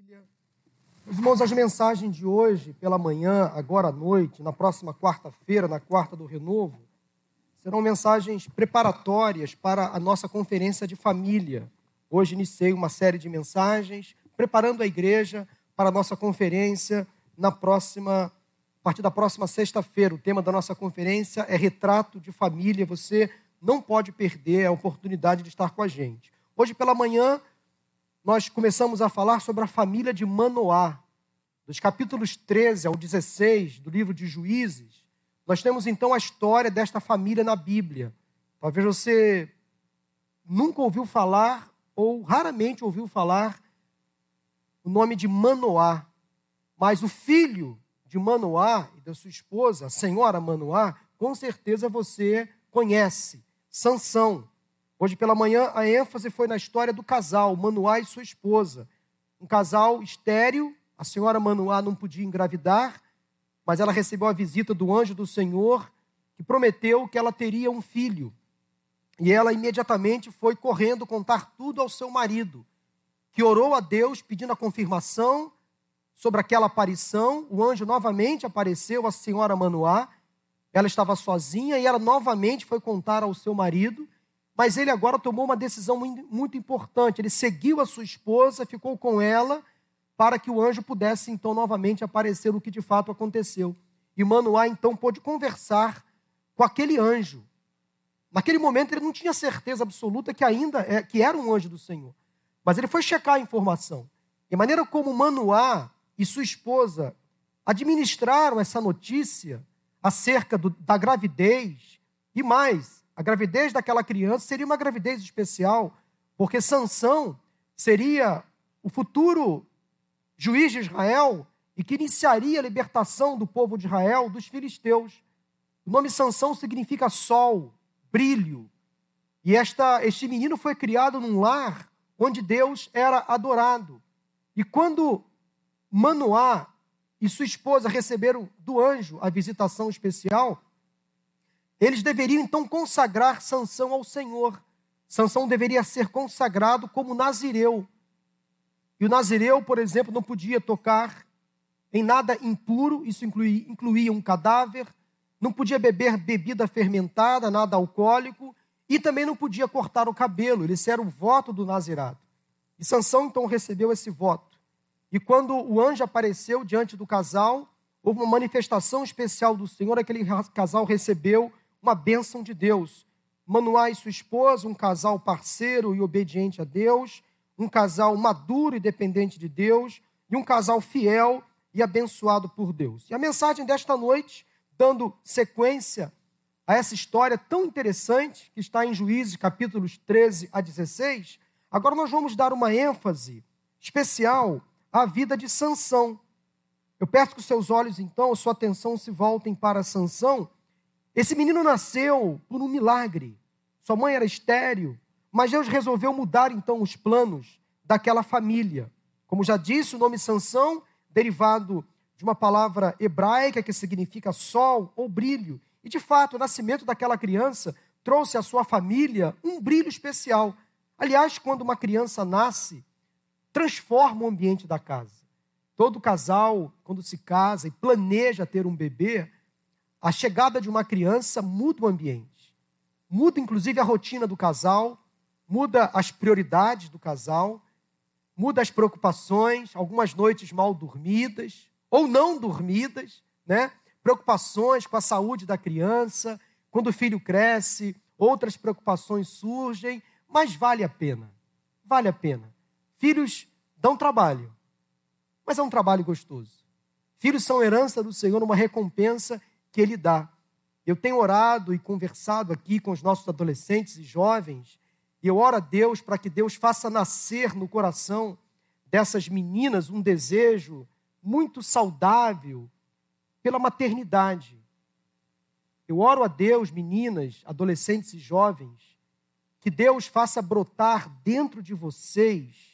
família. Meus irmãos, as mensagens de hoje, pela manhã, agora à noite, na próxima quarta-feira, na quarta do Renovo, serão mensagens preparatórias para a nossa conferência de família. Hoje iniciei uma série de mensagens, preparando a igreja para a nossa conferência a partir da próxima sexta-feira. O tema da nossa conferência é Retrato de Família. Você não pode perder a oportunidade de estar com a gente. Hoje pela manhã, nós começamos a falar sobre a família de Manoá. Dos capítulos 13 ao 16 do livro de Juízes, nós temos então a história desta família na Bíblia. Talvez você nunca ouviu falar, ou raramente ouviu falar, o nome de Manoá. Mas o filho de Manoá e da sua esposa, a senhora Manoá, com certeza você conhece, Sansão. Hoje pela manhã a ênfase foi na história do casal, Manoá e sua esposa. Um casal estéril, a senhora Manoá não podia engravidar, mas ela recebeu a visita do anjo do Senhor, que prometeu que ela teria um filho. E ela imediatamente foi correndo contar tudo ao seu marido, que orou a Deus pedindo a confirmação sobre aquela aparição. O anjo novamente apareceu à senhora Manoá, ela estava sozinha e ela novamente foi contar ao seu marido, mas ele agora tomou uma decisão muito importante. Ele seguiu a sua esposa, ficou com ela, para que o anjo pudesse então novamente aparecer, o que de fato aconteceu. E Manoá então pôde conversar com aquele anjo. Naquele momento ele não tinha certeza absoluta que era um anjo do Senhor, mas ele foi checar a informação. E a maneira como Manoá e sua esposa administraram essa notícia acerca da gravidez, e mais, a gravidez daquela criança seria uma gravidez especial, porque Sansão seria o futuro juiz de Israel e que iniciaria a libertação do povo de Israel dos filisteus. O nome Sansão significa sol, brilho. E este menino foi criado num lar onde Deus era adorado. E quando Manoá e sua esposa receberam do anjo a visitação especial, eles deveriam então consagrar Sansão ao Senhor. Sansão deveria ser consagrado como nazireu. E o nazireu, por exemplo, não podia tocar em nada impuro, isso incluía um cadáver, não podia beber bebida fermentada, nada alcoólico, e também não podia cortar o cabelo. Esse era o voto do nazirado. E Sansão então recebeu esse voto. E quando o anjo apareceu diante do casal, houve uma manifestação especial do Senhor, aquele casal recebeu uma bênção de Deus. Manoá e sua esposa, um casal parceiro e obediente a Deus, um casal maduro e dependente de Deus, e um casal fiel e abençoado por Deus. E a mensagem desta noite, dando sequência a essa história tão interessante, que está em Juízes, capítulos 13 a 16, agora nós vamos dar uma ênfase especial à vida de Sansão. Eu peço que os seus olhos, então, a sua atenção se voltem para Sansão. Esse menino nasceu por um milagre. Sua mãe era estéril, mas Deus resolveu mudar, então, os planos daquela família. Como já disse, o nome Sansão, derivado de uma palavra hebraica que significa sol ou brilho. E, de fato, o nascimento daquela criança trouxe à sua família um brilho especial. Aliás, quando uma criança nasce, transforma o ambiente da casa. Todo casal, quando se casa e planeja ter um bebê, a chegada de uma criança muda o ambiente. Muda, inclusive, a rotina do casal, muda as prioridades do casal, muda as preocupações, algumas noites mal dormidas ou não dormidas, né? Preocupações com a saúde da criança, quando o filho cresce, outras preocupações surgem, mas vale a pena. Vale a pena. Filhos dão trabalho, mas é um trabalho gostoso. Filhos são herança do Senhor, uma recompensa que Ele dá. Eu tenho orado e conversado aqui com os nossos adolescentes e jovens, e eu oro a Deus para que Deus faça nascer no coração dessas meninas um desejo muito saudável pela maternidade. Eu oro a Deus, meninas, adolescentes e jovens, que Deus faça brotar dentro de vocês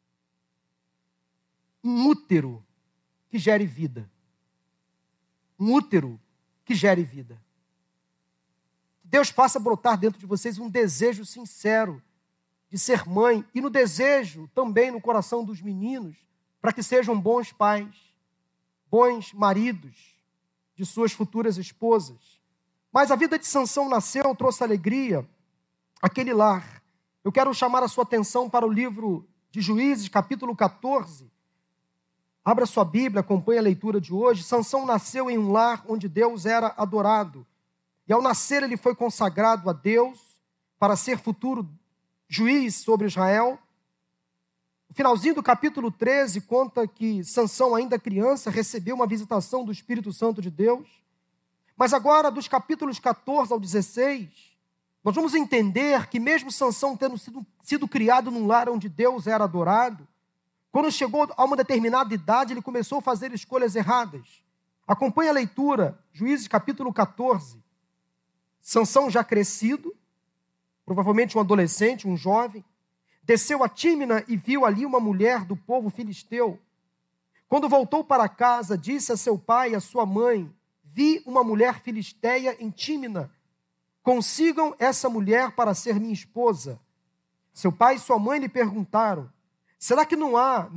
um útero que gere vida. Um útero que gere vida. Deus faça brotar dentro de vocês um desejo sincero de ser mãe, e no desejo também no coração dos meninos, para que sejam bons pais, bons maridos de suas futuras esposas. Mas a vida de Sansão nasceu, trouxe alegria àquele lar. Eu quero chamar a sua atenção para o livro de Juízes, capítulo 14. Abra sua Bíblia, acompanhe a leitura de hoje. Sansão nasceu em um lar onde Deus era adorado. E ao nascer ele foi consagrado a Deus para ser futuro juiz sobre Israel. O finalzinho do capítulo 13 conta que Sansão, ainda criança, recebeu uma visitação do Espírito Santo de Deus. Mas agora, dos capítulos 14 ao 16, nós vamos entender que mesmo Sansão tendo sido criado num lar onde Deus era adorado, quando chegou a uma determinada idade, ele começou a fazer escolhas erradas. Acompanhe a leitura, Juízes capítulo 14. Sansão já crescido, provavelmente um adolescente, um jovem, desceu a Tímina e viu ali uma mulher do povo filisteu. Quando voltou para casa, disse a seu pai e a sua mãe: vi uma mulher filisteia em Tímina. Consigam essa mulher para ser minha esposa. Seu pai e sua mãe lhe perguntaram: será que não há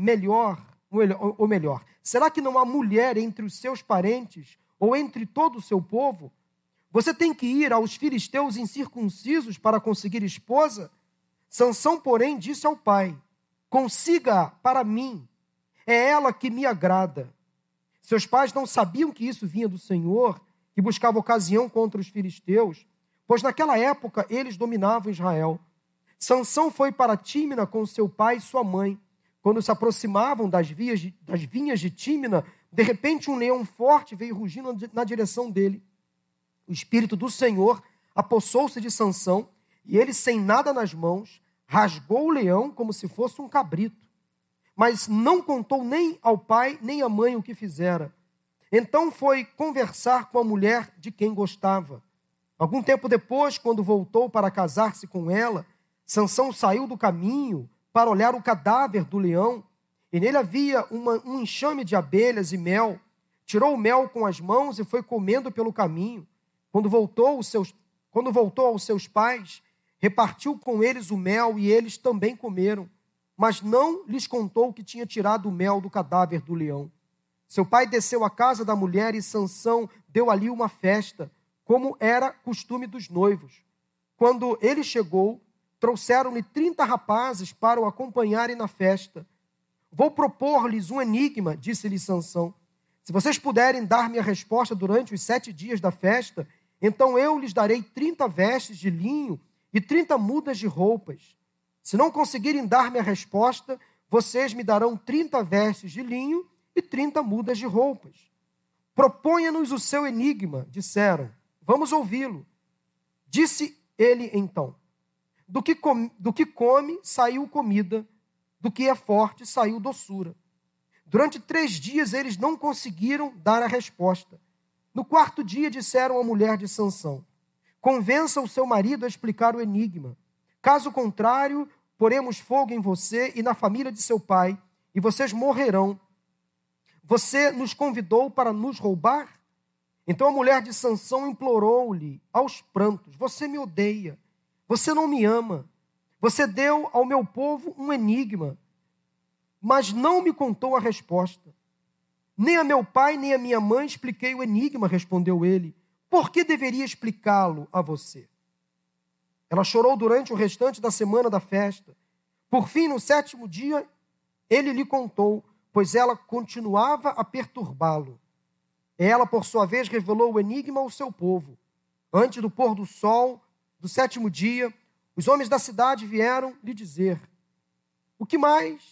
será que não há mulher entre os seus parentes ou entre todo o seu povo? Você tem que ir aos filisteus incircuncisos para conseguir esposa? Sansão, porém, disse ao pai: consiga-a para mim, é ela que me agrada. Seus pais não sabiam que isso vinha do Senhor, que buscava ocasião contra os filisteus, pois naquela época eles dominavam Israel. Sansão foi para Tímina com seu pai e sua mãe. Quando se aproximavam das vinhas de Tímina, de repente um leão forte veio rugindo na direção dele. O Espírito do Senhor apossou-se de Sansão, e ele, sem nada nas mãos, rasgou o leão como se fosse um cabrito. Mas não contou nem ao pai nem à mãe o que fizera. Então foi conversar com a mulher de quem gostava. Algum tempo depois, quando voltou para casar-se com ela, Sansão saiu do caminho para olhar o cadáver do leão, e nele havia um enxame de abelhas e mel. Tirou o mel com as mãos e foi comendo pelo caminho. Quando voltou aos seus pais, repartiu com eles o mel e eles também comeram, mas não lhes contou que tinha tirado o mel do cadáver do leão. Seu pai desceu à casa da mulher e Sansão deu ali uma festa, como era costume dos noivos. Quando ele chegou, trouxeram-lhe 30 rapazes para o acompanharem na festa. Vou propor-lhes um enigma, disse-lhe Sansão. Se vocês puderem dar-me a resposta durante os 7 dias da festa, então eu lhes darei 30 vestes de linho e 30 mudas de roupas. Se não conseguirem dar-me a resposta, vocês me darão 30 vestes de linho e 30 mudas de roupas. Proponha-nos o seu enigma, disseram. Vamos ouvi-lo. Disse ele então: do que come, saiu comida, do que é forte, saiu doçura. Durante 3 dias eles não conseguiram dar a resposta. No 4º dia disseram à mulher de Sansão: convença o seu marido a explicar o enigma. Caso contrário, poremos fogo em você e na família de seu pai, e vocês morrerão. Você nos convidou para nos roubar? Então a mulher de Sansão implorou-lhe aos prantos: você me odeia, você não me ama. Você deu ao meu povo um enigma, mas não me contou a resposta. Nem a meu pai, nem a minha mãe expliquei o enigma, respondeu ele. Por que deveria explicá-lo a você? Ela chorou durante o restante da semana da festa. Por fim, no 7º dia, ele lhe contou, pois ela continuava a perturbá-lo. Ela, por sua vez, revelou o enigma ao seu povo. Antes do pôr do sol do 7º dia, os homens da cidade vieram lhe dizer: o que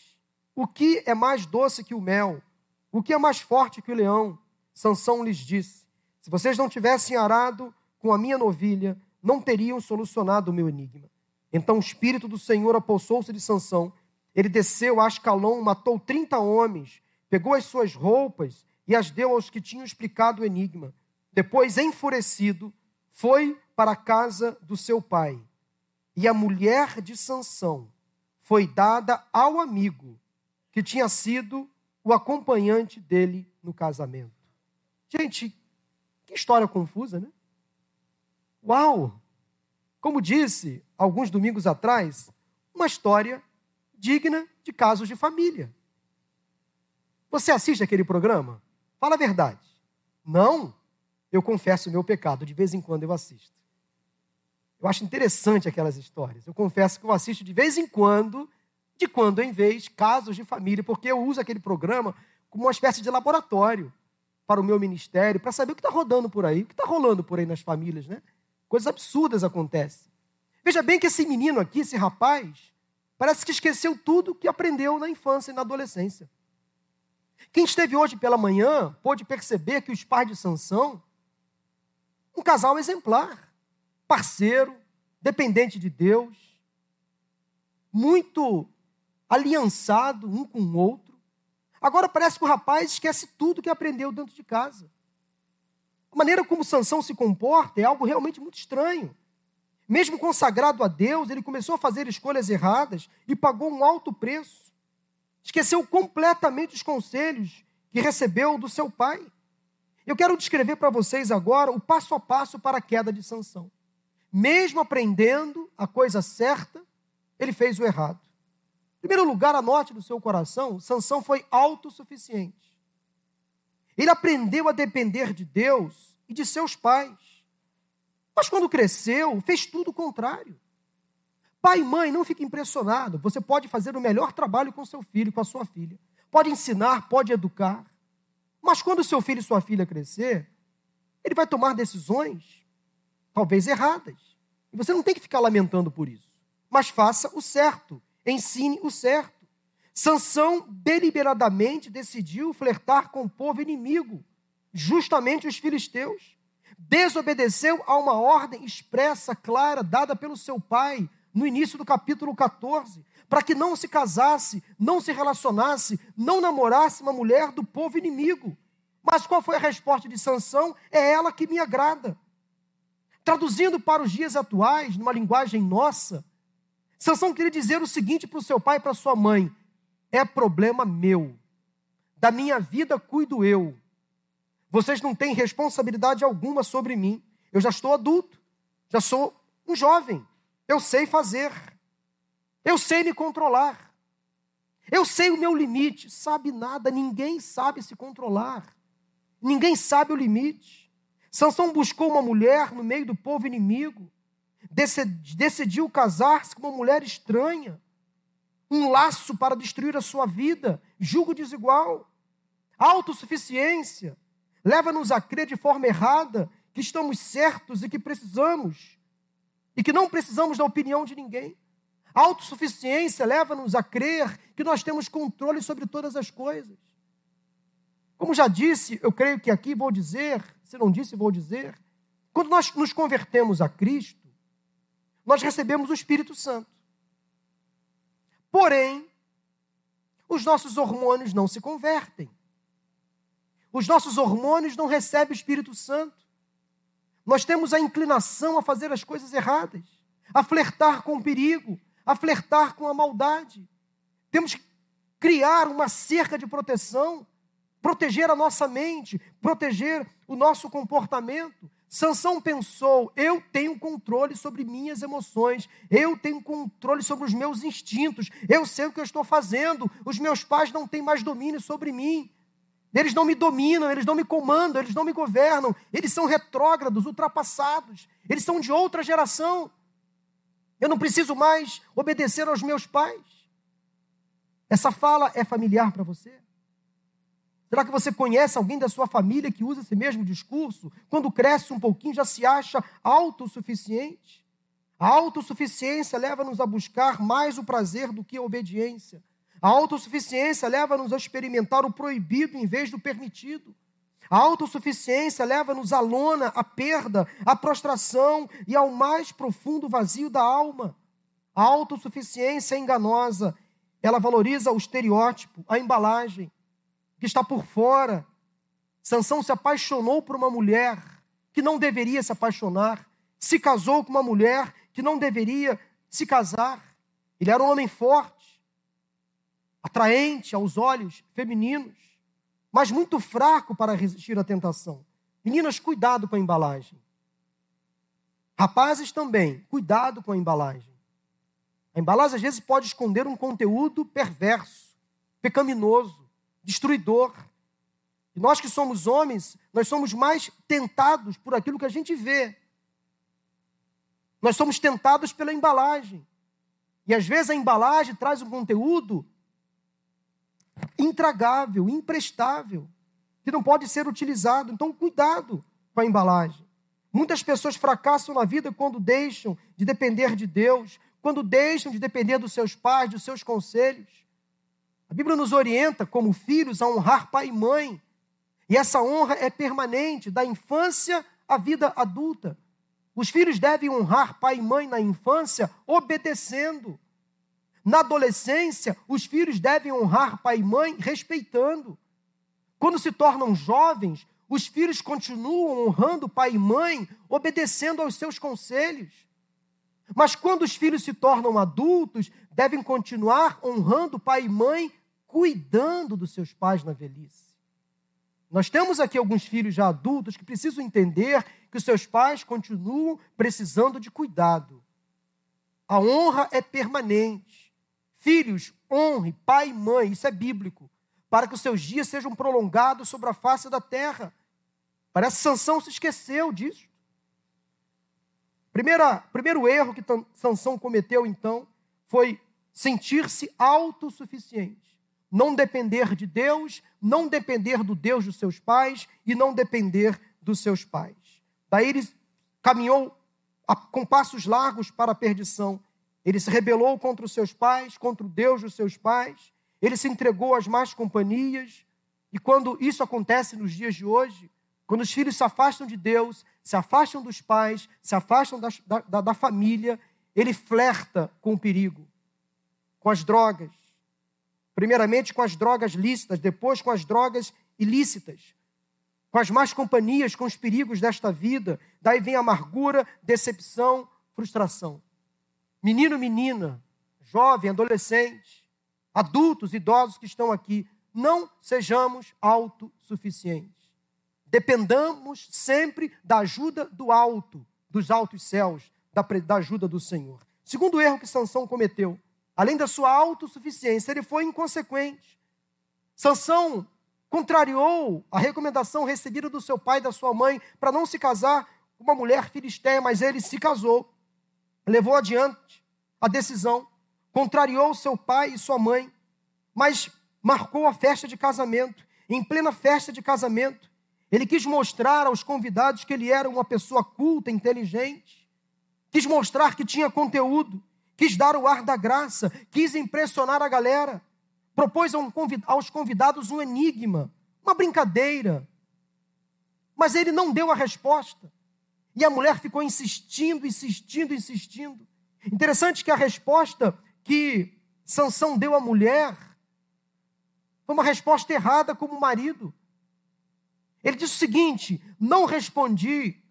é mais doce que o mel? O que é mais forte que o leão? Sansão lhes disse: se vocês não tivessem arado com a minha novilha, não teriam solucionado o meu enigma. Então o Espírito do Senhor apossou-se de Sansão. Ele desceu a Ascalon, matou 30 homens, pegou as suas roupas e as deu aos que tinham explicado o enigma. Depois, enfurecido, foi para a casa do seu pai. E a mulher de Sansão foi dada ao amigo que tinha sido o acompanhante dele no casamento. Gente, que história confusa, né? Uau! Como disse alguns domingos atrás, uma história digna de casos de família. Você assiste aquele programa? Fala a verdade. Não? Eu confesso o meu pecado, de vez em quando eu assisto. Eu acho interessante aquelas histórias. Eu confesso que eu assisto de vez em quando, de quando em vez, casos de família, porque eu uso aquele programa como uma espécie de laboratório para o meu ministério, para saber o que está rodando por aí, o que está rolando por aí nas famílias, né? Coisas absurdas acontecem. Veja bem que esse menino aqui, esse rapaz, parece que esqueceu tudo que aprendeu na infância e na adolescência. Quem esteve hoje pela manhã pôde perceber que os pais de Sansão, um casal exemplar, parceiro, dependente de Deus, muito aliançado um com o outro. Agora parece que o rapaz esquece tudo que aprendeu dentro de casa. A maneira como Sansão se comporta é algo realmente muito estranho. Mesmo consagrado a Deus, ele começou a fazer escolhas erradas e pagou um alto preço. Esqueceu completamente os conselhos que recebeu do seu pai. Eu quero descrever para vocês agora o passo a passo para a queda de Sansão. Mesmo aprendendo a coisa certa, ele fez o errado. Em primeiro lugar, anote no seu coração, Sansão foi autossuficiente. Ele aprendeu a depender de Deus e de seus pais. Mas quando cresceu, fez tudo o contrário. Pai e mãe, não fique impressionado. Você pode fazer o melhor trabalho com seu filho, com a sua filha. Pode ensinar, pode educar. Mas quando seu filho e sua filha crescer, ele vai tomar decisões, talvez erradas. E você não tem que ficar lamentando por isso. Mas faça o certo. Ensine o certo. Sansão deliberadamente decidiu flertar com o povo inimigo, justamente os filisteus. Desobedeceu a uma ordem expressa, clara, dada pelo seu pai, no início do capítulo 14, para que não se casasse, não se relacionasse, não namorasse uma mulher do povo inimigo. Mas qual foi a resposta de Sansão? É ela que me agrada. Traduzindo para os dias atuais, numa linguagem nossa, Sansão queria dizer o seguinte para o seu pai e para a sua mãe: é problema meu, da minha vida cuido eu. Vocês não têm responsabilidade alguma sobre mim. Eu já estou adulto, já sou um jovem. Eu sei fazer. Eu sei me controlar. Eu sei o meu limite. Sabe nada, ninguém sabe se controlar. Ninguém sabe o limite. Sansão buscou uma mulher no meio do povo inimigo. Decidiu casar-se com uma mulher estranha. Um laço para destruir a sua vida. Jugo desigual. Autossuficiência. Leva-nos a crer de forma errada que estamos certos e que precisamos. E que não precisamos da opinião de ninguém. A autossuficiência leva-nos a crer que nós temos controle sobre todas as coisas. Como já disse, eu creio que aqui vou dizer, se não disse, vou dizer, quando nós nos convertemos a Cristo, nós recebemos o Espírito Santo. Porém, os nossos hormônios não se convertem. Os nossos hormônios não recebem o Espírito Santo. Nós temos a inclinação a fazer as coisas erradas, a flertar com o perigo, a flertar com a maldade. Temos que criar uma cerca de proteção, proteger a nossa mente, proteger o nosso comportamento. Sansão pensou: eu tenho controle sobre minhas emoções, eu tenho controle sobre os meus instintos, eu sei o que eu estou fazendo, os meus pais não têm mais domínio sobre mim. Eles não me dominam, eles não me comandam, eles não me governam. Eles são retrógrados, ultrapassados. Eles são de outra geração. Eu não preciso mais obedecer aos meus pais. Essa fala é familiar para você? Será que você conhece alguém da sua família que usa esse mesmo discurso? Quando cresce um pouquinho, já se acha autossuficiente? A autossuficiência leva-nos a buscar mais o prazer do que a obediência. A autossuficiência leva-nos a experimentar o proibido em vez do permitido. A autossuficiência leva-nos à lona, à perda, à prostração e ao mais profundo vazio da alma. A autossuficiência é enganosa. Ela valoriza o estereótipo, a embalagem, que está por fora. Sansão se apaixonou por uma mulher que não deveria se apaixonar. Se casou com uma mulher que não deveria se casar. Ele era um homem forte, atraente aos olhos femininos, mas muito fraco para resistir à tentação. Meninas, cuidado com a embalagem. Rapazes também, cuidado com a embalagem. A embalagem às vezes pode esconder um conteúdo perverso, pecaminoso. destruidor. E nós que somos homens, nós somos mais tentados por aquilo que a gente vê. Nós somos tentados pela embalagem. E às vezes a embalagem traz um conteúdo intragável, imprestável, que não pode ser utilizado. Então, cuidado com a embalagem. Muitas pessoas fracassam na vida quando deixam de depender de Deus, quando deixam de depender dos seus pais, dos seus conselhos. A Bíblia nos orienta, como filhos, a honrar pai e mãe. E essa honra é permanente, da infância à vida adulta. Os filhos devem honrar pai e mãe na infância, obedecendo. Na adolescência, os filhos devem honrar pai e mãe, respeitando. Quando se tornam jovens, os filhos continuam honrando pai e mãe, obedecendo aos seus conselhos. Mas quando os filhos se tornam adultos, devem continuar honrando pai e mãe, cuidando dos seus pais na velhice. Nós temos aqui alguns filhos já adultos que precisam entender que os seus pais continuam precisando de cuidado. A honra é permanente. Filhos, honre pai e mãe, isso é bíblico, para que os seus dias sejam prolongados sobre a face da terra. Parece que Sansão se esqueceu disso. Primeiro erro que Sansão cometeu, então, foi sentir-se autossuficiente. Não depender de Deus, não depender do Deus dos seus pais e não depender dos seus pais. Daí ele caminhou com passos largos para a perdição. Ele se rebelou contra os seus pais, contra o Deus dos seus pais. Ele se entregou às más companhias. E quando isso acontece nos dias de hoje, quando os filhos se afastam de Deus, se afastam dos pais, se afastam da família, ele flerta com o perigo, com as drogas. Primeiramente com as drogas lícitas, depois com as drogas ilícitas, com as más companhias, com os perigos desta vida. Daí vem amargura, decepção, frustração. Menino, menina, jovem, adolescente, adultos, idosos que estão aqui, não sejamos autossuficientes. Dependamos sempre da ajuda do alto, dos altos céus, da ajuda do Senhor. Segundo erro que Sansão cometeu, além da sua autossuficiência, ele foi inconsequente. Sansão contrariou a recomendação recebida do seu pai e da sua mãe para não se casar com uma mulher filisteia, mas ele se casou. Levou adiante a decisão, contrariou seu pai e sua mãe, mas marcou a festa de casamento. Em plena festa de casamento, ele quis mostrar aos convidados que ele era uma pessoa culta, inteligente, quis mostrar que tinha conteúdo, quis dar o ar da graça, quis impressionar a galera, propôs aos convidados um enigma, uma brincadeira, mas ele não deu a resposta. E a mulher ficou insistindo. Interessante que a resposta que Sansão deu à mulher foi uma resposta errada como marido. Ele disse o seguinte: não respondi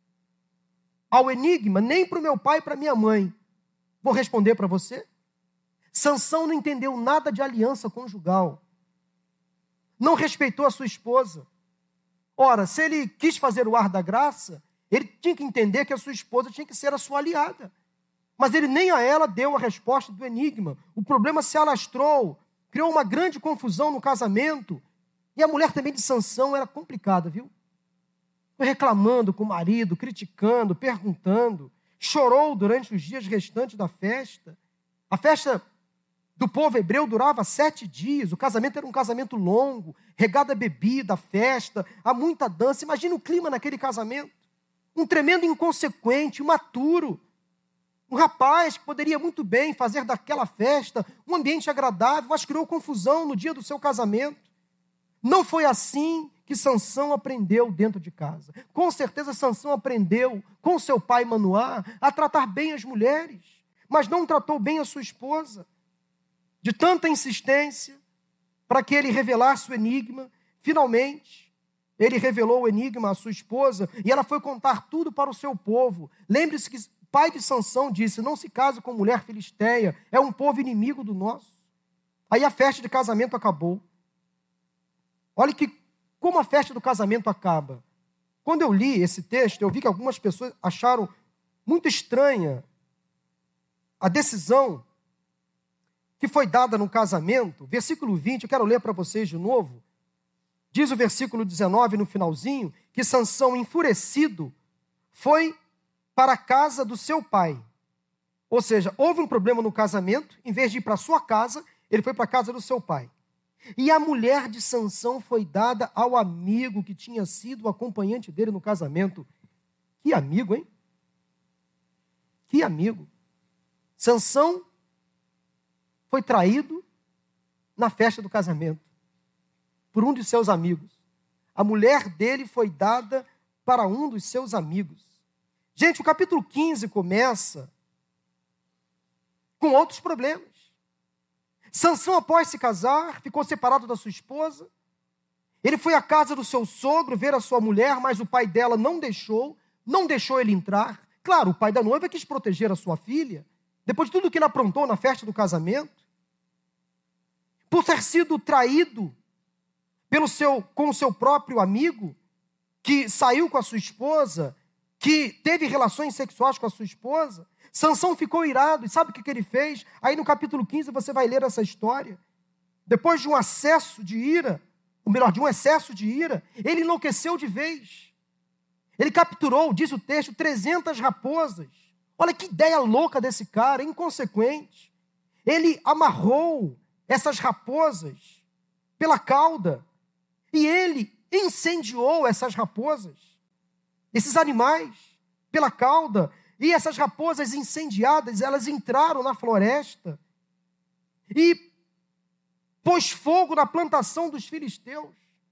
ao enigma nem para o meu pai e para minha mãe. Vou responder para você? Sansão não entendeu nada de aliança conjugal. Não respeitou a sua esposa. Ora, se ele quis fazer o ar da graça, ele tinha que entender que a sua esposa tinha que ser a sua aliada. Mas ele nem a ela deu a resposta do enigma. O problema se alastrou, criou uma grande confusão no casamento. E a mulher também de Sansão era complicada, viu? Foi reclamando com o marido, criticando, perguntando. Chorou durante os dias restantes da festa. A festa do povo hebreu durava 7 dias. O casamento era um casamento longo, regado a bebida, a festa, há muita dança. Imagina o clima naquele casamento. Um tremendo inconsequente, imaturo. Um rapaz que poderia muito bem fazer daquela festa um ambiente agradável, mas criou confusão no dia do seu casamento. Não foi assim que Sansão aprendeu dentro de casa. Com certeza Sansão aprendeu com seu pai Manoá a tratar bem as mulheres, mas não tratou bem a sua esposa. De tanta insistência para que ele revelasse o enigma, finalmente ele revelou o enigma à sua esposa e ela foi contar tudo para o seu povo. Lembre-se que o pai de Sansão disse: não se case com mulher filisteia, é um povo inimigo do nosso. Aí a festa de casamento acabou. Olha como a festa do casamento acaba. Quando eu li esse texto, eu vi que algumas pessoas acharam muito estranha a decisão que foi dada no casamento, versículo 20, eu quero ler para vocês de novo. Diz o versículo 19 no finalzinho, que Sansão, enfurecido, foi para a casa do seu pai. Ou seja, houve um problema no casamento, em vez de ir para a sua casa, ele foi para a casa do seu pai. E a mulher de Sansão foi dada ao amigo que tinha sido o acompanhante dele no casamento. Que amigo, hein? Que amigo. Sansão foi traído na festa do casamento por um de seus amigos. A mulher dele foi dada para um dos seus amigos. Gente, o capítulo 15 começa com outros problemas. Sansão, após se casar, ficou separado da sua esposa. Ele foi à casa do seu sogro ver a sua mulher, mas o pai dela não deixou ele entrar. Claro, o pai da noiva quis proteger a sua filha, depois de tudo que ele aprontou na festa do casamento. Por ter sido traído com o seu próprio amigo, que saiu com a sua esposa, que teve relações sexuais com a sua esposa, Sansão ficou irado, e sabe o que ele fez? Aí no capítulo 15 você vai ler essa história. Depois de um acesso de ira, ou melhor, de um excesso de ira, ele enlouqueceu de vez. Ele capturou, diz o texto, 300 raposas. Olha que ideia louca desse cara, inconsequente. Ele amarrou essas raposas pela cauda e ele incendiou essas raposas, esses animais, pela cauda. E essas raposas incendiadas, elas entraram na floresta e pôs fogo na plantação dos filisteus.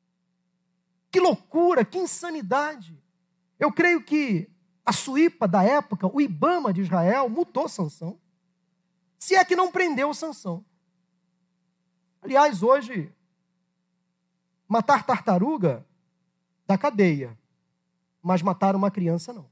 Que loucura, que insanidade. Eu creio que a Suípa da época, o Ibama de Israel, multou Sansão. Se é que não prendeu Sansão. Aliás, hoje, matar tartaruga dá cadeia, mas matar uma criança não.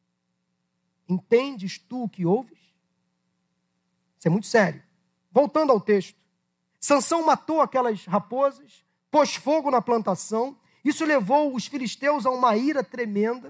Entendes tu o que ouves? Isso é muito sério. Voltando ao texto. Sansão matou aquelas raposas, pôs fogo na plantação. Isso levou os filisteus a uma ira tremenda.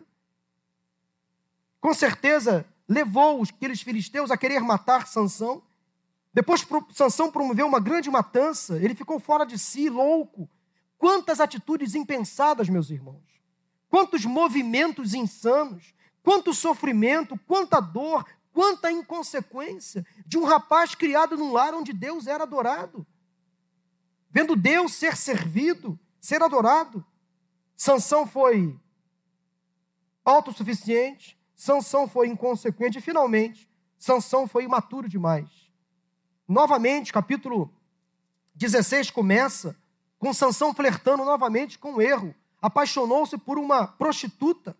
Com certeza, levou aqueles filisteus a querer matar Sansão. Depois, Sansão promoveu uma grande matança. Ele ficou fora de si, louco. Quantas atitudes impensadas, meus irmãos. Quantos movimentos insanos. Quanto sofrimento, quanta dor, quanta inconsequência de um rapaz criado num lar onde Deus era adorado. Vendo Deus ser servido, ser adorado. Sansão foi autossuficiente, Sansão foi inconsequente e, finalmente, Sansão foi imaturo demais. Novamente, capítulo 16 começa com Sansão flertando novamente com o erro. Apaixonou-se por uma prostituta.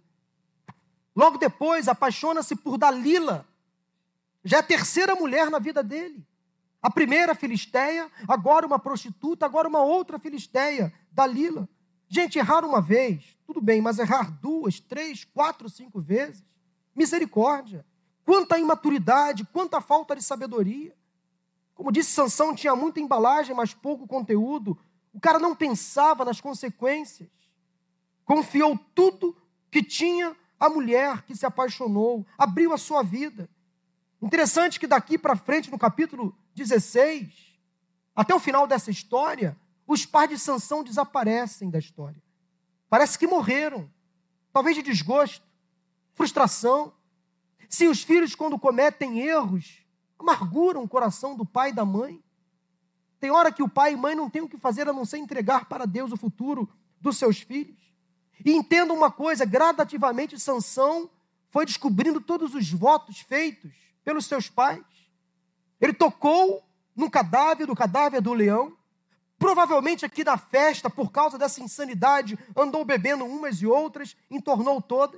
Logo depois, apaixona-se por Dalila. Já é a terceira mulher na vida dele. A primeira filisteia, agora uma prostituta, agora uma outra filisteia, Dalila. Gente, errar uma vez, tudo bem, mas errar 2, 3, 4, 5 vezes, misericórdia. Quanta imaturidade, quanta falta de sabedoria. Como disse, Sansão tinha muita embalagem, mas pouco conteúdo. O cara não pensava nas consequências. Confiou tudo que tinha a mulher que se apaixonou, abriu a sua vida. Interessante que daqui para frente, no capítulo 16, até o final dessa história, os pais de Sansão desaparecem da história. Parece que morreram, talvez de desgosto, frustração. Sim, os filhos, quando cometem erros, amarguram o coração do pai e da mãe. Tem hora que o pai e mãe não têm o que fazer a não ser entregar para Deus o futuro dos seus filhos. E entendam uma coisa, gradativamente Sansão foi descobrindo todos os votos feitos pelos seus pais. Ele tocou no cadáver do leão. Provavelmente aqui na festa, por causa dessa insanidade, andou bebendo umas e outras, entornou todas.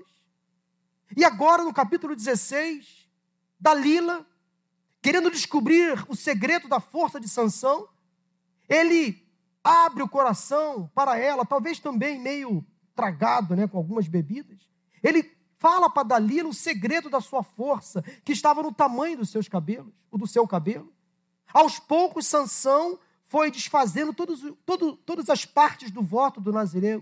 E agora, no capítulo 16, Dalila, querendo descobrir o segredo da força de Sansão, ele abre o coração para ela, talvez também meio tragado, com algumas bebidas. Ele fala para Dalila o segredo da sua força, que estava no tamanho dos seus cabelos, ou do seu cabelo. Aos poucos, Sansão foi desfazendo todas as partes do voto do nazireu,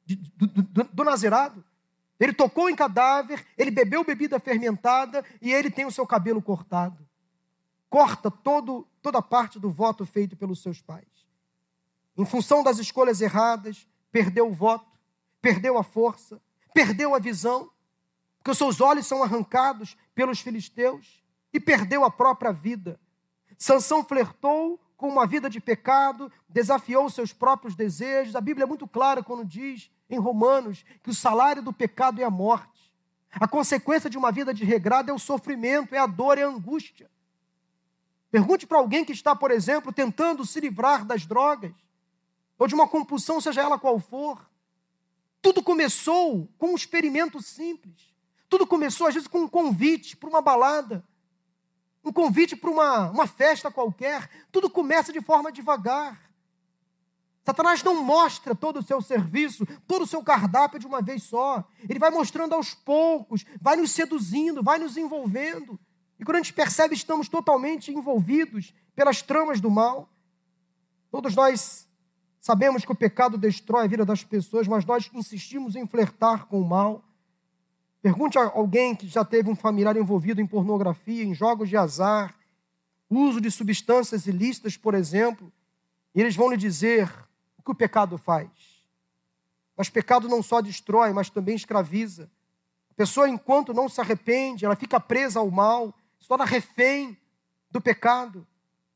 do nazirado. Ele tocou em cadáver, ele bebeu bebida fermentada e ele tem o seu cabelo cortado. corta toda parte do voto feito pelos seus pais. Em função das escolhas erradas, perdeu o voto, perdeu a força, perdeu a visão, porque os seus olhos são arrancados pelos filisteus, e perdeu a própria vida. Sansão flertou com uma vida de pecado, desafiou seus próprios desejos. A Bíblia é muito clara quando diz, em Romanos, que o salário do pecado é a morte. A consequência de uma vida desregrada é o sofrimento, é a dor, é a angústia. Pergunte para alguém que está, por exemplo, tentando se livrar das drogas, ou de uma compulsão, seja ela qual for. Tudo começou com um experimento simples. Tudo começou, às vezes, com um convite para uma balada, um convite para uma festa qualquer. Tudo começa de forma devagar. Satanás não mostra todo o seu serviço, todo o seu cardápio de uma vez só. Ele vai mostrando aos poucos, vai nos seduzindo, vai nos envolvendo. E quando a gente percebe, estamos totalmente envolvidos pelas tramas do mal. Todos nós sabemos que o pecado destrói a vida das pessoas, mas nós insistimos em flertar com o mal. Pergunte a alguém que já teve um familiar envolvido em pornografia, em jogos de azar, uso de substâncias ilícitas, por exemplo, e eles vão lhe dizer o que o pecado faz. Mas pecado não só destrói, mas também escraviza. A pessoa, enquanto não se arrepende, ela fica presa ao mal, se torna refém do pecado.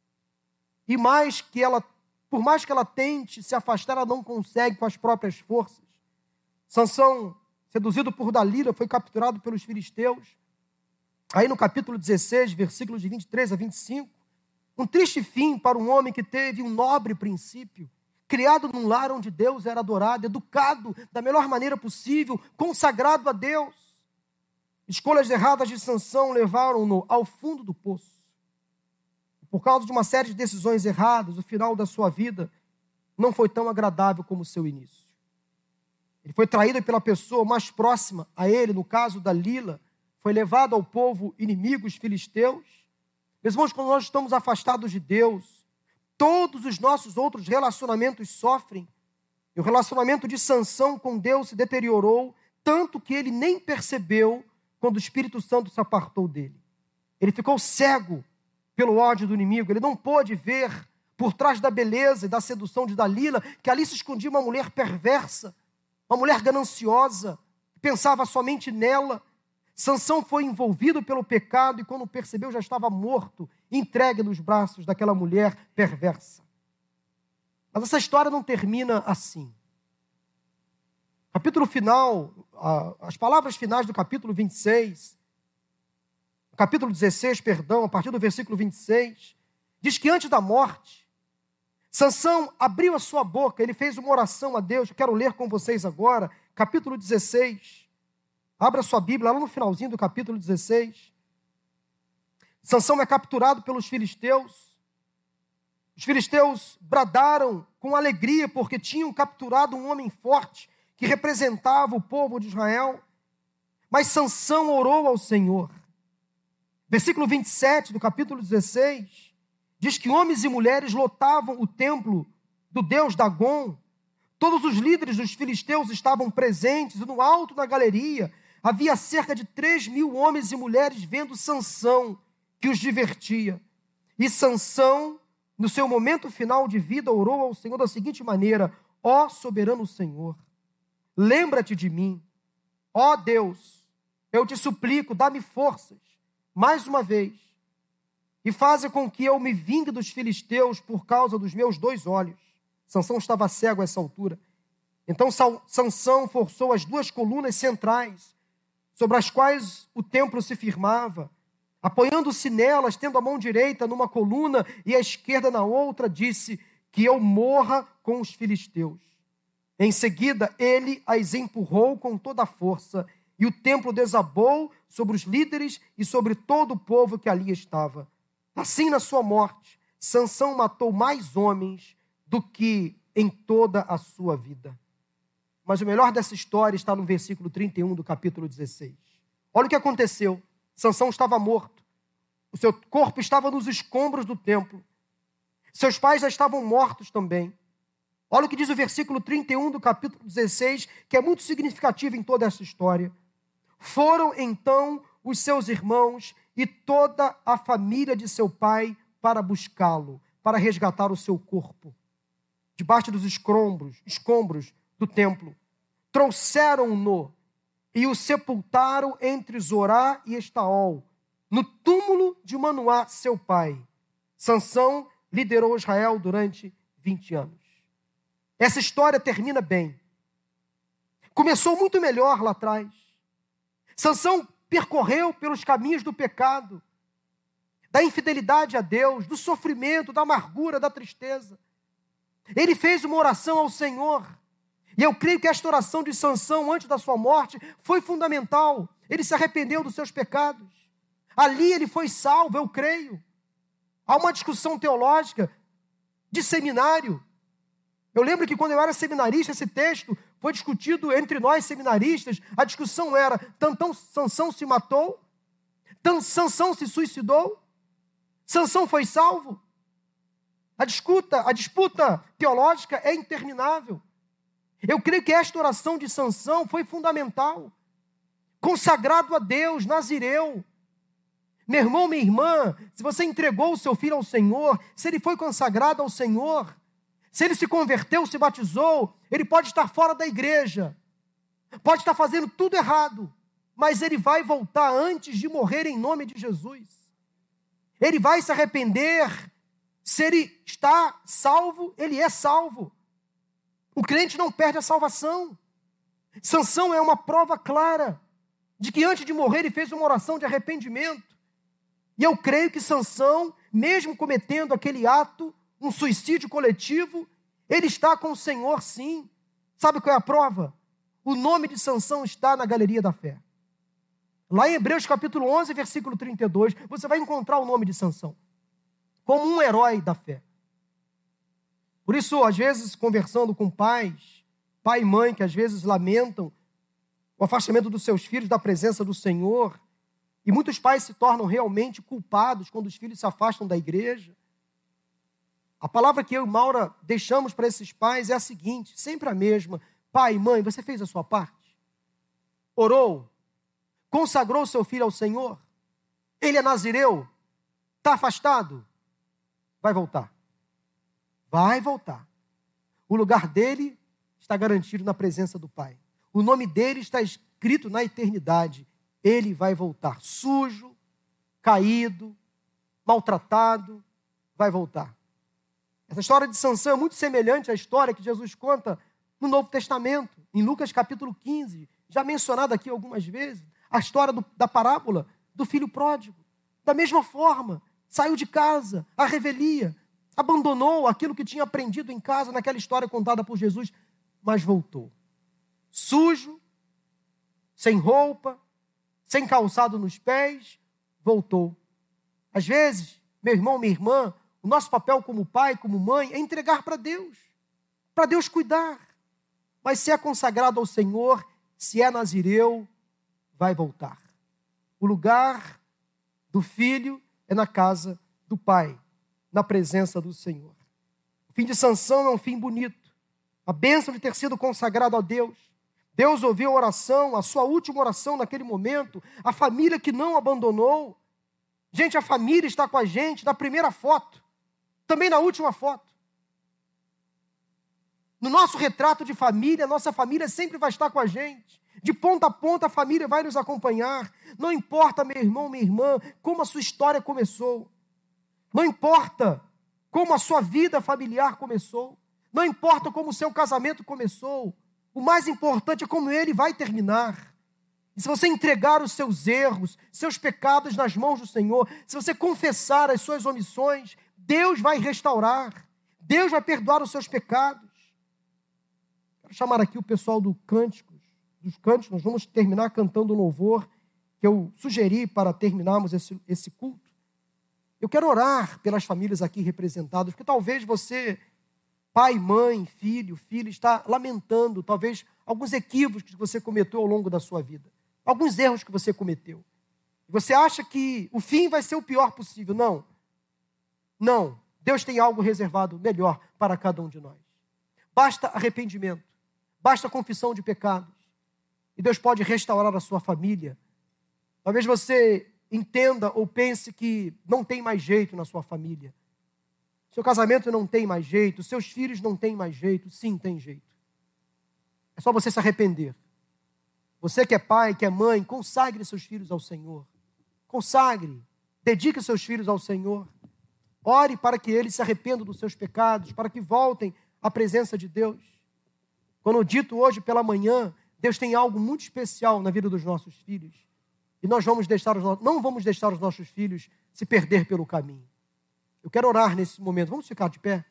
E por mais que ela tente se afastar, ela não consegue com as próprias forças. Sansão, seduzido por Dalila, foi capturado pelos filisteus. Aí no capítulo 16, versículos de 23 a 25, um triste fim para um homem que teve um nobre princípio, criado num lar onde Deus era adorado, educado da melhor maneira possível, consagrado a Deus. Escolhas erradas de Sansão levaram-no ao fundo do poço. Por causa de uma série de decisões erradas, o final da sua vida não foi tão agradável como o seu início. Ele foi traído pela pessoa mais próxima a ele, no caso da Dalila, foi levado ao povo inimigo, os filisteus. Meus irmãos, quando nós estamos afastados de Deus, todos os nossos outros relacionamentos sofrem. E o relacionamento de Sansão com Deus se deteriorou, tanto que ele nem percebeu quando o Espírito Santo se apartou dele. Ele ficou cego pelo ódio do inimigo, ele não pôde ver por trás da beleza e da sedução de Dalila, que ali se escondia uma mulher perversa, uma mulher gananciosa, que pensava somente nela. Sansão foi envolvido pelo pecado e quando percebeu já estava morto, entregue nos braços daquela mulher perversa. Mas essa história não termina assim. Capítulo final, as palavras finais do capítulo 26, capítulo 16, perdão, a partir do versículo 26, diz que antes da morte, Sansão abriu a sua boca, ele fez uma oração a Deus. Eu quero ler com vocês agora, capítulo 16. Abra sua Bíblia, lá no finalzinho do capítulo 16. Sansão é capturado pelos filisteus. Os filisteus bradaram com alegria porque tinham capturado um homem forte que representava o povo de Israel. Mas Sansão orou ao Senhor. Versículo 27 do capítulo 16 diz que homens e mulheres lotavam o templo do deus Dagom. Todos os líderes dos filisteus estavam presentes e no alto da galeria havia cerca de 3.000 homens e mulheres vendo Sansão, que os divertia. E Sansão, no seu momento final de vida, orou ao Senhor da seguinte maneira: ó soberano Senhor, lembra-te de mim. Ó Deus, eu te suplico, dá-me forças, mais uma vez, e faze com que eu me vingue dos filisteus por causa dos meus 2 olhos. Sansão estava cego a essa altura. Então Sansão forçou as 2 colunas centrais, sobre as quais o templo se firmava. Apoiando-se nelas, tendo a mão direita numa coluna e a esquerda na outra, disse: que eu morra com os filisteus. Em seguida, ele as empurrou com toda a força, e o templo desabou sobre os líderes e sobre todo o povo que ali estava. Assim, na sua morte, Sansão matou mais homens do que em toda a sua vida. Mas o melhor dessa história está no versículo 31 do capítulo 16. Olha o que aconteceu. Sansão estava morto. O seu corpo estava nos escombros do templo. Seus pais já estavam mortos também. Olha o que diz o versículo 31 do capítulo 16, que é muito significativo em toda essa história. Foram então os seus irmãos e toda a família de seu pai para buscá-lo, para resgatar o seu corpo. Debaixo dos escombros do templo. Trouxeram-no e o sepultaram entre Zorá e Estaol, no túmulo de Manoá, seu pai. Sansão liderou Israel durante 20 anos. Essa história termina bem. Começou muito melhor lá atrás. Sansão percorreu pelos caminhos do pecado, da infidelidade a Deus, do sofrimento, da amargura, da tristeza. Ele fez uma oração ao Senhor. E eu creio que esta oração de Sansão antes da sua morte foi fundamental. Ele se arrependeu dos seus pecados. Ali ele foi salvo, eu creio. Há uma discussão teológica de seminário. Eu lembro que quando eu era seminarista, esse texto foi discutido entre nós seminaristas. A discussão era, tantão Sansão se matou? Sansão se suicidou? Sansão foi salvo? A disputa teológica é interminável. Eu creio que esta oração de Sansão foi fundamental. Consagrado a Deus, nazireu. Meu irmão, minha irmã, se você entregou o seu filho ao Senhor, se ele foi consagrado ao Senhor, se ele se converteu, se batizou, ele pode estar fora da igreja, pode estar fazendo tudo errado, mas ele vai voltar antes de morrer em nome de Jesus. Ele vai se arrepender. Se ele está salvo, ele é salvo. O crente não perde a salvação. Sansão é uma prova clara de que antes de morrer ele fez uma oração de arrependimento. E eu creio que Sansão, mesmo cometendo aquele ato, um suicídio coletivo, ele está com o Senhor sim. Sabe qual é a prova? O nome de Sansão está na galeria da fé. Lá em Hebreus capítulo 11, versículo 32, você vai encontrar o nome de Sansão como um herói da fé. Por isso, às vezes, conversando com pais, pai e mãe, que às vezes lamentam o afastamento dos seus filhos da presença do Senhor, e muitos pais se tornam realmente culpados quando os filhos se afastam da igreja. A palavra que eu e Maura deixamos para esses pais é a seguinte, sempre a mesma: pai e mãe, você fez a sua parte? Orou? Consagrou seu filho ao Senhor? Ele é nazireu? Está afastado? Vai voltar. Vai voltar. O lugar dele está garantido na presença do Pai. O nome dele está escrito na eternidade. Ele vai voltar. Sujo, caído, maltratado, vai voltar. Essa história de Sansão é muito semelhante à história que Jesus conta no Novo Testamento, em Lucas capítulo 15, já mencionada aqui algumas vezes, a história da parábola do filho pródigo. Da mesma forma, saiu de casa, à revelia, abandonou aquilo que tinha aprendido em casa naquela história contada por Jesus, mas voltou. Sujo, sem roupa, sem calçado nos pés, voltou. Às vezes, meu irmão, minha irmã, o nosso papel como pai, como mãe, é entregar para Deus cuidar. Mas se é consagrado ao Senhor, se é nazireu, vai voltar. O lugar do filho é na casa do pai, na presença do Senhor. O fim de Sansão é um fim bonito. A bênção de ter sido consagrado a Deus. Deus ouviu a oração, a sua última oração naquele momento. A família que não abandonou. Gente, a família está com a gente na primeira foto. Também na última foto. No nosso retrato de família, a nossa família sempre vai estar com a gente. De ponta a ponta, a família vai nos acompanhar. Não importa, meu irmão, minha irmã, como a sua história começou. Não importa como a sua vida familiar começou. Não importa como o seu casamento começou. O mais importante é como ele vai terminar. E se você entregar os seus erros, seus pecados nas mãos do Senhor, se você confessar as suas omissões, Deus vai restaurar. Deus vai perdoar os seus pecados. Quero chamar aqui o pessoal dos cânticos. Nós vamos terminar cantando o louvor que eu sugeri para terminarmos esse culto. Eu quero orar pelas famílias aqui representadas, porque talvez você, pai, mãe, filho, filha, está lamentando, talvez, alguns equívocos que você cometeu ao longo da sua vida. Alguns erros que você cometeu. Você acha que o fim vai ser o pior possível. Não. Não. Deus tem algo reservado melhor para cada um de nós. Basta arrependimento. Basta confissão de pecados. E Deus pode restaurar a sua família. Talvez você entenda ou pense que não tem mais jeito na sua família. Seu casamento não tem mais jeito, seus filhos não têm mais jeito. Sim, tem jeito. É só você se arrepender. Você que é pai, que é mãe, consagre seus filhos ao Senhor. Consagre, dedique seus filhos ao Senhor. Ore para que eles se arrependam dos seus pecados, para que voltem à presença de Deus. Quando dito hoje pela manhã, Deus tem algo muito especial na vida dos nossos filhos. E nós não vamos deixar os nossos filhos se perder pelo caminho. Eu quero orar nesse momento. Vamos ficar de pé?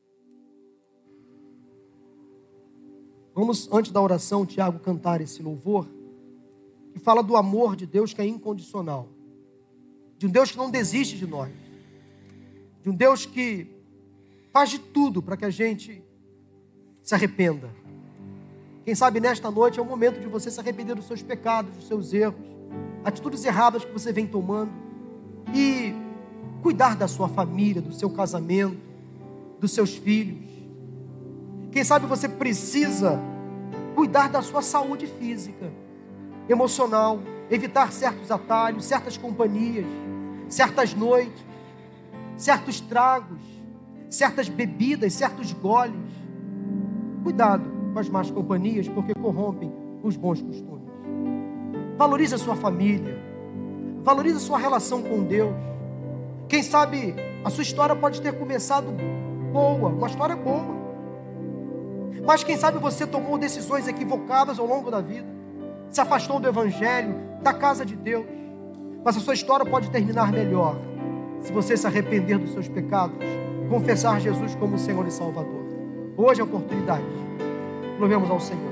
Vamos, antes da oração, Tiago, cantar esse louvor que fala do amor de Deus que é incondicional. De um Deus que não desiste de nós. De um Deus que faz de tudo para que a gente se arrependa. Quem sabe nesta noite é o momento de você se arrepender dos seus pecados, dos seus erros, atitudes erradas que você vem tomando e cuidar da sua família, do seu casamento, dos seus filhos. Quem sabe você precisa cuidar da sua saúde física, emocional, evitar certos atalhos, certas companhias, certas noites, certos tragos, certas bebidas, certos goles. Cuidado com as más companhias, porque corrompem os bons costumes. Valorize a sua família, valorize a sua relação com Deus. Quem sabe a sua história pode ter começado boa, uma história boa. Mas quem sabe você tomou decisões equivocadas ao longo da vida, se afastou do Evangelho, da casa de Deus. Mas a sua história pode terminar melhor se você se arrepender dos seus pecados, confessar Jesus como Senhor e Salvador. Hoje é a oportunidade. Louvemos ao Senhor.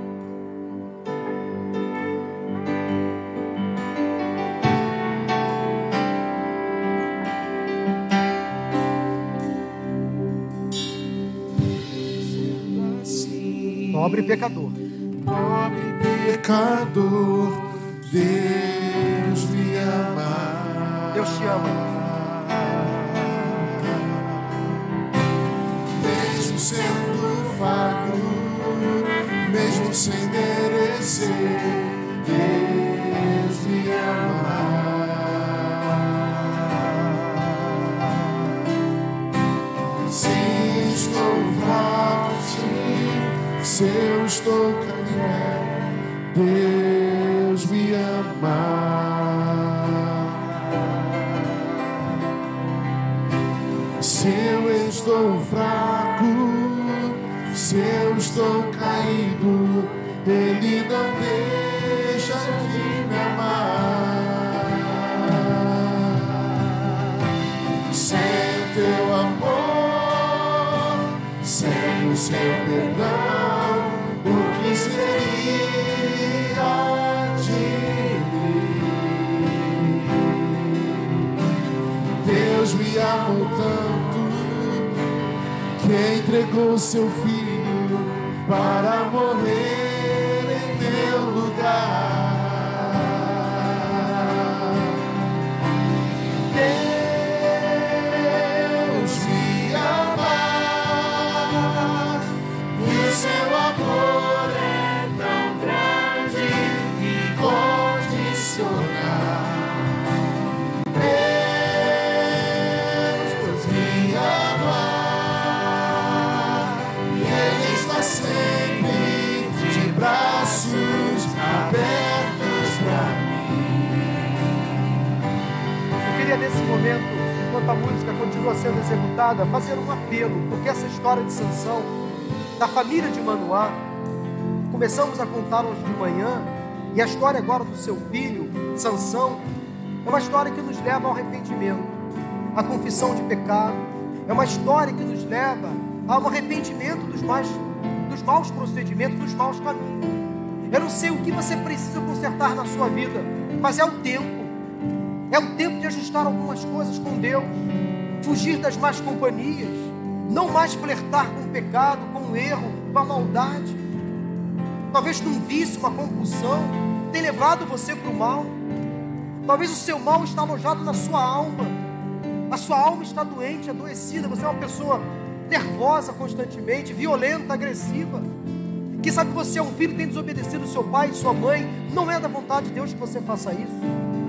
Pobre pecador, Deus me ama. Deus te ama. Mesmo sendo fraco, mesmo sem merecer, Deus me ama. Se estou forte, se eu estou caminhando, Deus me ama. Se eu estou fraco, se eu estou caído, Ele não deixa de me amar. Sem teu amor, sem o seu perdão, o que seria de mim? Deus me amou tanto que entregou seu filho para morrer em meu lugar. Deus me ama, e o seu amor é tão grande e incondicional. Deus me ama, e Ele está sempre de braços abertos para mim. Eu queria nesse momento, enquanto a música continua sendo executada, fazer um apelo, porque essa história de Sansão, da família de Manoá, começamos a contar hoje de manhã, e a história agora do seu filho, Sansão, é uma história que nos leva ao arrependimento, à confissão de pecado, é uma história que nos leva ao arrependimento dos maus procedimentos, dos maus caminhos. Eu não sei o que você precisa consertar na sua vida, mas é o tempo de ajustar algumas coisas com Deus, fugir das más companhias, não mais flertar com o pecado, com o erro, com a maldade. Talvez num vício, uma compulsão, tenha levado você para o mal. Talvez o seu mal está alojado na sua alma. A sua alma está doente, adoecida. Você é uma pessoa nervosa constantemente, violenta, agressiva. Quem sabe que você é um filho que tem desobedecido seu pai e sua mãe. Não é da vontade de Deus que você faça isso.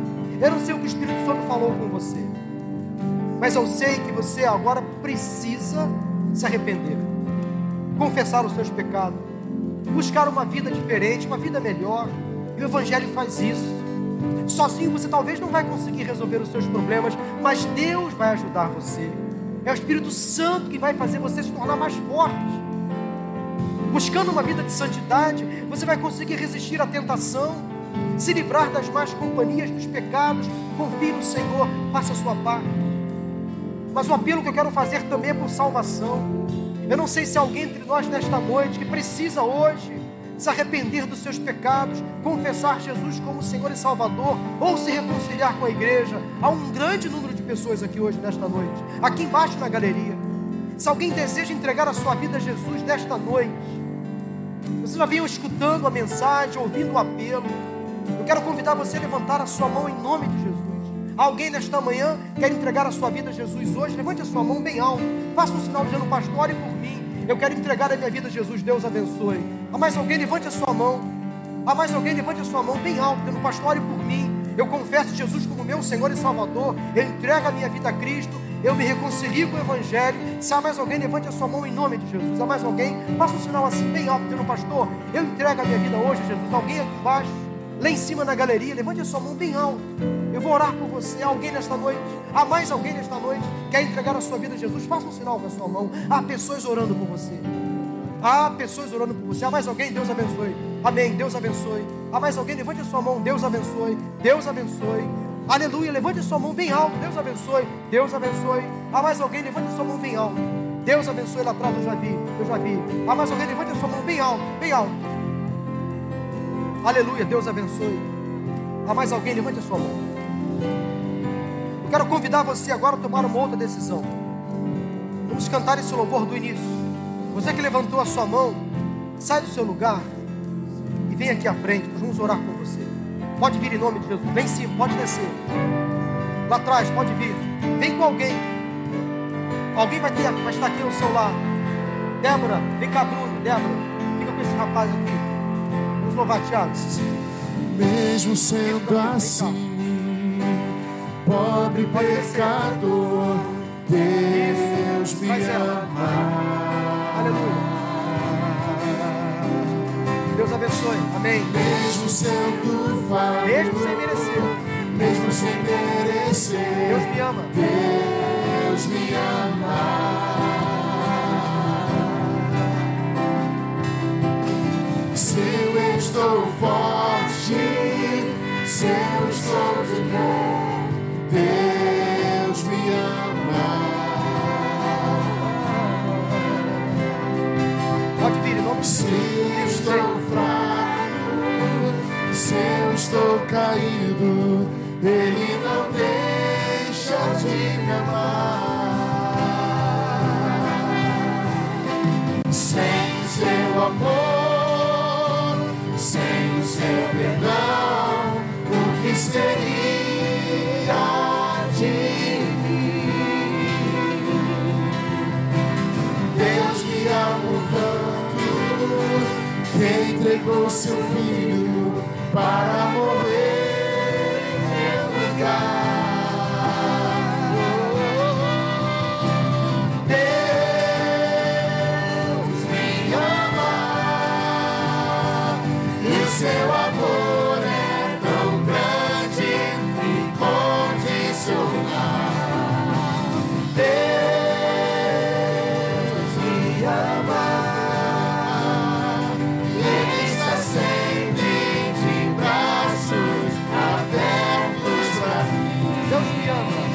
Eu não sei o que o Espírito Santo falou com você, mas eu sei que você agora precisa se arrepender, confessar os seus pecados, buscar uma vida diferente, uma vida melhor. E o Evangelho faz isso. Sozinho você talvez não vai conseguir resolver os seus problemas, mas Deus vai ajudar você. É o Espírito Santo que vai fazer você se tornar mais forte. Buscando uma vida de santidade, você vai conseguir resistir à tentação, se livrar das más companhias, dos pecados. Confie no Senhor, faça a sua parte. Mas o apelo que eu quero fazer também é por salvação. Eu não sei se há alguém entre nós nesta noite que precisa hoje se arrepender dos seus pecados, confessar Jesus como Senhor e Salvador, ou se reconciliar com a igreja. Há um grande número de pessoas aqui hoje, nesta noite, aqui embaixo na galeria. Se alguém deseja entregar a sua vida a Jesus nesta noite, você já veio escutando a mensagem, ouvindo o apelo, eu quero convidar você a levantar a sua mão em nome de Jesus. Alguém nesta manhã quer entregar a sua vida a Jesus hoje? Levante a sua mão bem alto, faça um sinal dizendo: pastor, ore por mim, eu quero entregar a minha vida a Jesus, Deus abençoe. Há mais alguém? Levante a sua mão. Há mais alguém? Levante a sua mão bem alto, dizendo: pastor, ore por mim, eu confesso Jesus como meu Senhor e Salvador, eu entrego a minha vida a Cristo, eu me reconcilio com o Evangelho. Se há mais alguém, levante a sua mão em nome de Jesus. Há mais alguém? Faça um sinal assim bem alto, dizendo: pastor, eu entrego a minha vida hoje a Jesus. Alguém aqui embaixo, lá em cima na galeria, levante a sua mão bem alto, eu vou orar por você. Há alguém nesta noite? Há mais alguém nesta noite que quer entregar a sua vida a Jesus? Faça um sinal com a sua mão. Há pessoas orando por você. Há pessoas orando por você. Há mais alguém? Deus abençoe. Amém, Deus abençoe. Há mais alguém? Levante a sua mão. Deus abençoe. Deus abençoe. Aleluia, levante a sua mão bem alto. Deus abençoe. Deus abençoe. Há mais alguém? Levante a sua mão bem alto. Deus abençoe. Lá atrás eu já vi. Há mais alguém? Levante a sua mão bem alto. Bem alto. Aleluia, Deus abençoe. Há mais alguém? Levante a sua mão. Eu quero convidar você agora a tomar uma outra decisão. Vamos cantar esse louvor do início. Você que levantou a sua mão, sai do seu lugar e vem aqui à frente. Nós vamos orar por você. Pode vir em nome de Jesus. Vem sim, pode descer. Lá atrás, pode vir. Vem com alguém. Alguém vai estar aqui ao seu lado. Débora, vem cá, Bruno. Débora, fica com esse rapaz aqui. Vamos louvar, Thiago. Mesmo sendo assim, pobre pecador, Deus me ama. Aleluia. Deus abençoe. Amém. Mesmo sendo falho, Mesmo sem merecer, mesmo sem merecer, Deus me ama. Deus me ama. Se eu estou forte, se eu estou de pé, Deus me ama. Pode vir em nome de Se Jesus. eu estou fraco, se eu estou caído, Ele não deixa de me amar. Sem seu amor, sem o seu perdão, o que seria de mim? Deus me amou tanto que entregou seu filho para morrer em meu lugar. Deus me ama e o seu amor é tão grande e incondicional. Deus me ama. Ele está sempre de braços abertos para mim. Deus me ama.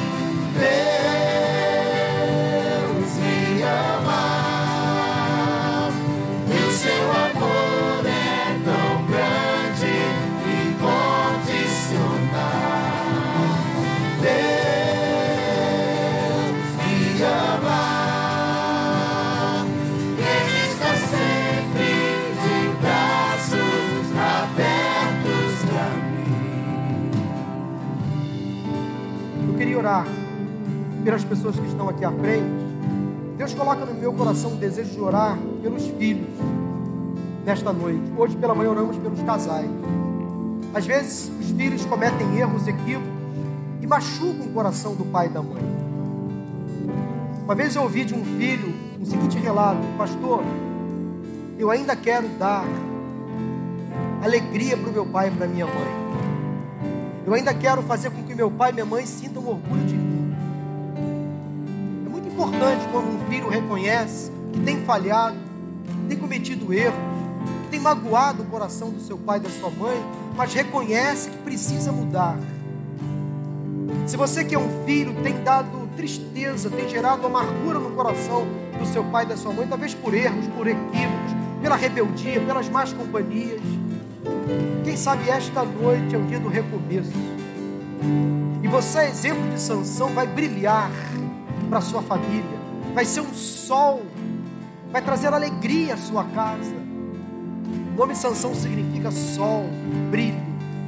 Deus me ama e o seu amor é tão grande e incondicional. Deus me ama. Ele está sempre de braços abertos para mim. Eu queria orar pelas pessoas que estão aqui à frente. Deus coloca no meu coração o desejo de orar pelos filhos nesta noite. Hoje pela manhã oramos pelos casais. Às vezes os filhos cometem erros, equívocos, machucam o coração do pai e da mãe. Uma vez eu ouvi de um filho o seguinte relato: pastor, eu ainda quero dar alegria para o meu pai e para minha mãe. Eu ainda quero fazer com que meu pai e minha mãe sintam orgulho de mim. É muito importante quando um filho reconhece que tem falhado, que tem cometido erros, que tem magoado o coração do seu pai e da sua mãe, mas reconhece que precisa mudar. Se você que é um filho tem dado tristeza, tem gerado amargura no coração do seu pai e da sua mãe, talvez por erros, por equívocos, pela rebeldia, pelas más companhias, quem sabe esta noite é o dia do recomeço. E você, exemplo de Sansão, vai brilhar para a sua família, vai ser um sol, vai trazer alegria à sua casa. O nome Sansão significa sol, brilho.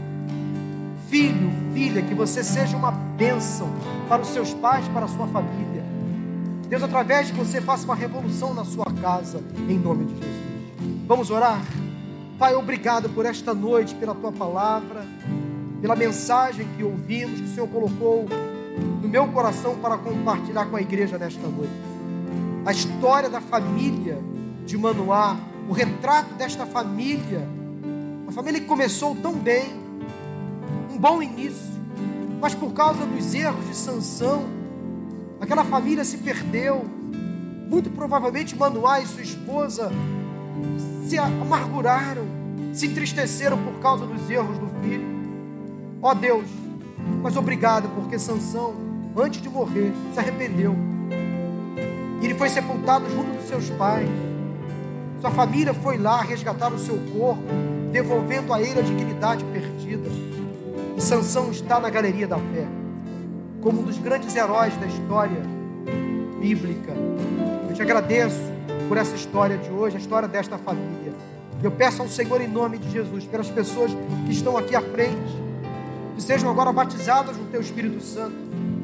Filho, filha, que você seja uma bênção para os seus pais, para a sua família. Que Deus, através de você, faça uma revolução na sua casa, em nome de Jesus. Vamos orar? Pai, obrigado por esta noite, pela Tua palavra, pela mensagem que ouvimos, que o Senhor colocou no meu coração para compartilhar com a igreja nesta noite. A história da família de Manoá, o retrato desta família, uma família que começou tão bem, um bom início, mas por causa dos erros de Sansão, aquela família se perdeu. Muito provavelmente Manoá e sua esposa se amarguraram, se entristeceram por causa dos erros do filho. Ó Deus, mas obrigado, porque Sansão, antes de morrer, se arrependeu. Ele foi sepultado junto dos seus pais. Sua família foi lá resgatar o seu corpo, devolvendo a ele a dignidade perdida. E Sansão está na galeria da fé, como um dos grandes heróis da história bíblica. Eu te agradeço por essa história de hoje, a história desta família. Eu peço ao Senhor, em nome de Jesus, pelas pessoas que estão aqui à frente, que sejam agora batizadas no Teu Espírito Santo,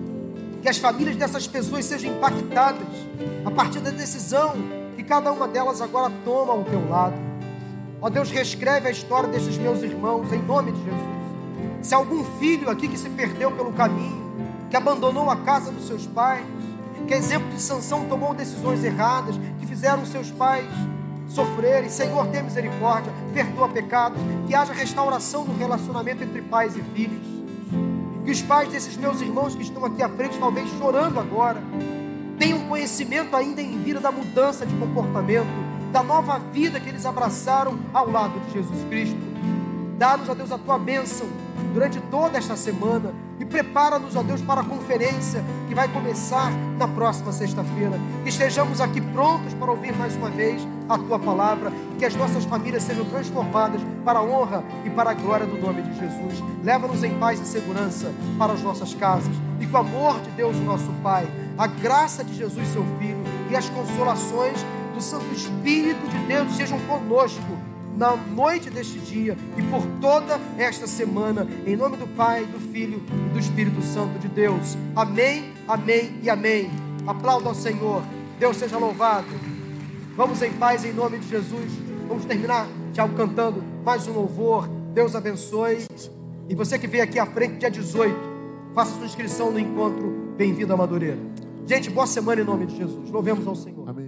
que as famílias dessas pessoas sejam impactadas a partir da decisão que cada uma delas agora toma ao Teu lado. Ó Deus, reescreve a história desses meus irmãos, em nome de Jesus. Se há algum filho aqui que se perdeu pelo caminho, que abandonou a casa dos seus pais, que exemplo de Sansão tomou decisões erradas, que fizeram seus pais sofrerem, Senhor, tenha misericórdia, perdoa pecados, que haja restauração no relacionamento entre pais e filhos. Que os pais desses meus irmãos que estão aqui à frente, talvez chorando agora, tenham conhecimento ainda em vida da mudança de comportamento, da nova vida que eles abraçaram ao lado de Jesus Cristo. Dá-nos, ó Deus, a Tua bênção durante toda esta semana e prepara-nos, ó Deus, para a conferência que vai começar na próxima sexta-feira. Que estejamos aqui prontos para ouvir mais uma vez a Tua palavra, que as nossas famílias sejam transformadas para a honra e para a glória do nome de Jesus. Leva-nos em paz e segurança para as nossas casas, e com o amor de Deus, o nosso Pai, a graça de Jesus, seu Filho, e as consolações do Santo Espírito de Deus sejam conosco na noite deste dia e por toda esta semana, em nome do Pai, do Filho e do Espírito Santo de Deus. Amém, amém e amém. Aplauda ao Senhor. Deus seja louvado. Vamos em paz, em nome de Jesus. Vamos terminar, Tiago, cantando mais um louvor. Deus abençoe. E você que veio aqui à frente, dia 18, faça sua inscrição no encontro Bem-vindo à Madureira. Gente, boa semana em nome de Jesus. Louvemos ao Senhor. Amém.